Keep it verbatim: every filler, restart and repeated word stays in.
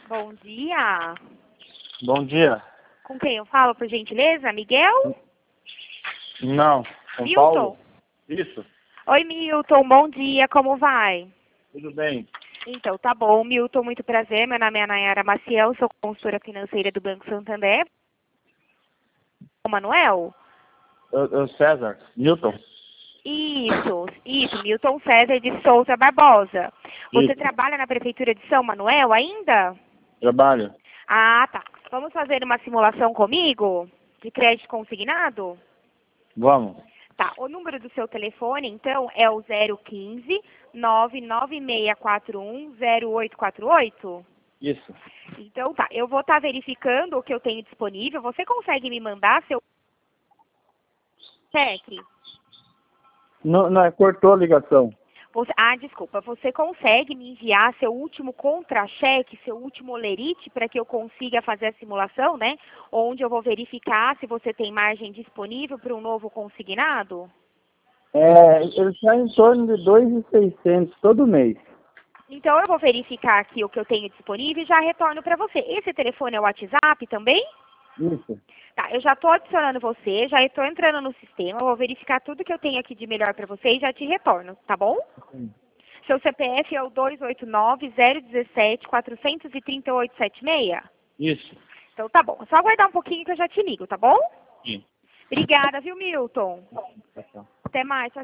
Bom dia. Bom dia. Com quem eu falo, por gentileza? Miguel? Não, São Milton? Paulo? Isso, Oi, Milton. Bom dia. Como vai? tudo bem. Então, tá bom. Milton, muito prazer. Meu nome é Nayara Maciel, sou consultora financeira do Banco Santander. O Manuel? Eu, eu César, Newton. Isso, isso. Milton César de Souza Barbosa. Você Isso. trabalha na Prefeitura de São Manuel ainda? Trabalho. Ah, tá. Vamos fazer uma simulação comigo? De crédito consignado? Vamos. Tá, o número do seu telefone, então, é o zero um cinco, nove nove seis quatro um, zero oito quatro oito? Isso. Então, tá, eu vou estar verificando o que eu tenho disponível. Você consegue me mandar seu cheque? Não, não, cortou a ligação. Você, ah, desculpa, você consegue me enviar seu último contra-cheque, seu último olerite, para que eu consiga fazer a simulação, né? Onde eu vou verificar se você tem margem disponível para um novo consignado? É, ele está em torno de dois mil e seiscentos todo mês. Então, eu vou verificar aqui o que eu tenho disponível e já retorno para você. Esse telefone é o WhatsApp também? Isso. Tá, eu já estou adicionando você, já estou entrando no sistema, vou verificar tudo que eu tenho aqui de melhor para você e já te retorno, tá bom? Sim. Seu C P F é o dois oito nove, zero um sete, quatro três oito, sete seis? Isso. Então tá bom, é só aguardar um pouquinho que eu já te ligo, tá bom? Sim. Obrigada, viu, Milton? Tá, tá. Até mais, tchau,